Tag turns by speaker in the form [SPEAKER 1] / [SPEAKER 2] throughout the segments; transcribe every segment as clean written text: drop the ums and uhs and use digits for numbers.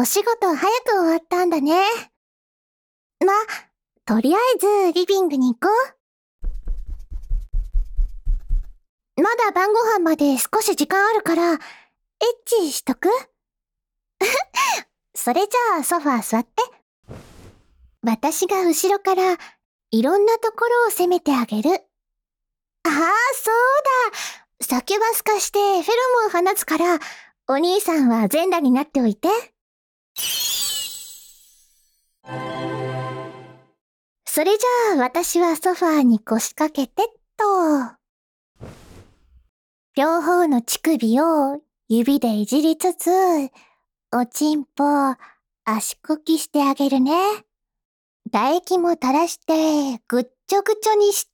[SPEAKER 1] お仕事早く終わったんだね。ま、とりあえずリビングに行こう。まだ晩ご飯まで少し時間あるから、エッチしとく？それじゃあソファー座って。私が後ろからいろんなところを攻めてあげる。ああ、そうだ。サキュバス化してフェロモン放つから、お兄さんは全裸になっておいて。それじゃあ私はソファーに腰掛けてっと。両方の乳首を指でいじりつつ、おちんぽ、足こきしてあげるね。唾液も垂らして、ぐっちょぐちょにして、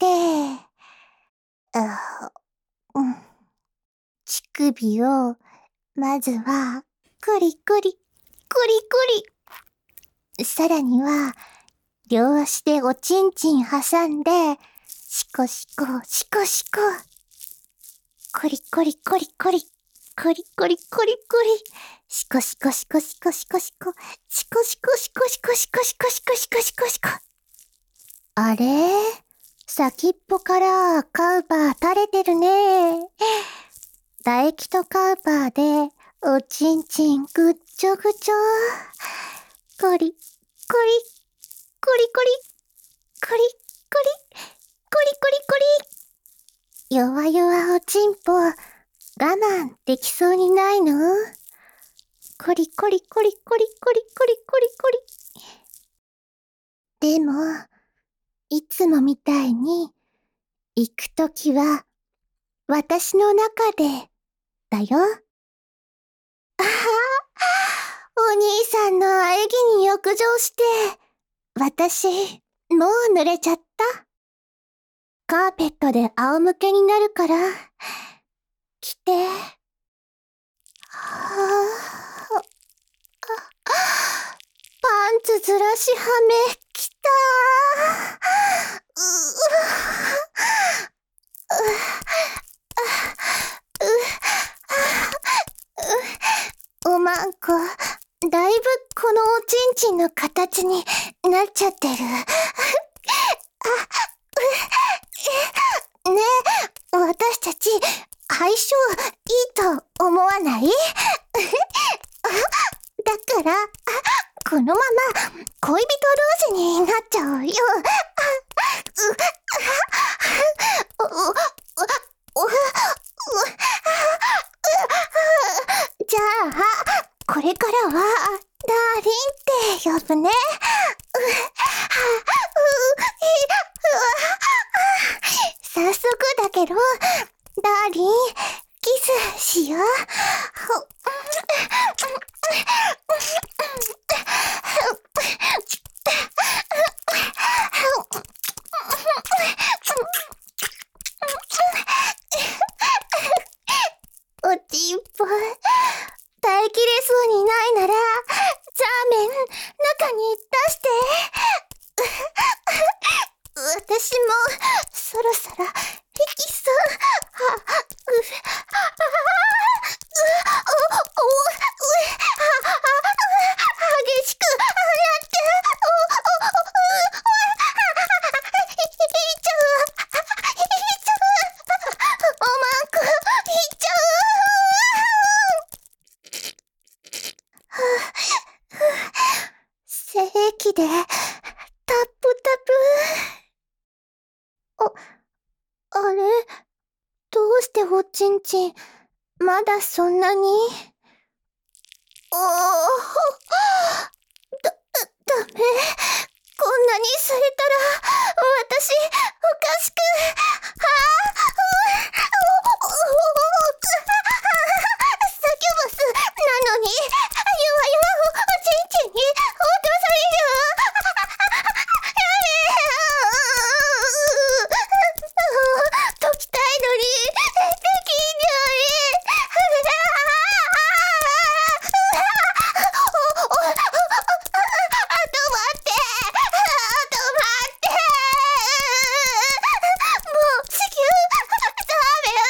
[SPEAKER 1] 乳首を、まずは、くりくり、くりくり。さらには、両足でおちんちん挟んで、しこしこ、しこしこ。くりくりくりくり。くりくりくりくり。しこしこしこしこしこしこ。しこしこしこしこしこしこしこしこしこしこ。あれ？先っぽからカウパー垂れてるね。唾液とカウパーでおちんちんぐっちょぐちょ。こり、こり、こりこり、こり、こり、こりこりこり。弱々おちんぽ、我慢できそうにないの？こりこりこりこりこりこりこりこり。でも、いつもみたいに、行くときは、私の中で、だよ。あは、お兄さんの喘ぎに浴場して、私、もう濡れちゃった。カーペットで仰向けになるから、来て。パンツずらしはめ、来たおまんこ、だいぶこのおちんちんの形になっちゃってる。ねえ、私たち、相性いいと思わない？だから、このまま恋人同士になっちゃおうよ。じゃあ、これからは、ダーリンって呼ぶね。早速だけど、ダーリン、キスしよう。おちんぽ、耐えきれそうにないなら、ザーメン、中に出して。私も、そろそろ、きそう。激しく、精液で、タップタプ。あれ？どうしておちんちん、まだそんなに？ダメ。こんなにされたら、私、おかしく、サキュバスなのに、弱々おちんちんに落とされる。解きたいのに、できもう、地球、ダメよ。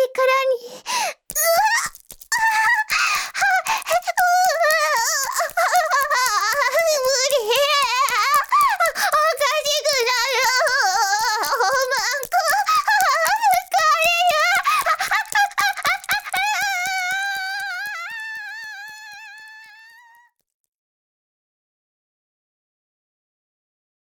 [SPEAKER 1] からに、